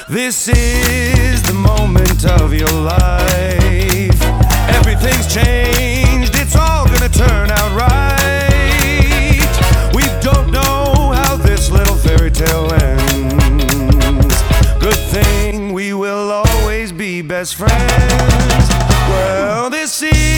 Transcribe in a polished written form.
This is the moment of your life. Everything's changed, it's all gonna turn out right. We don't know how this little fairy tale ends. Good thing we will always be best friends. Well, this is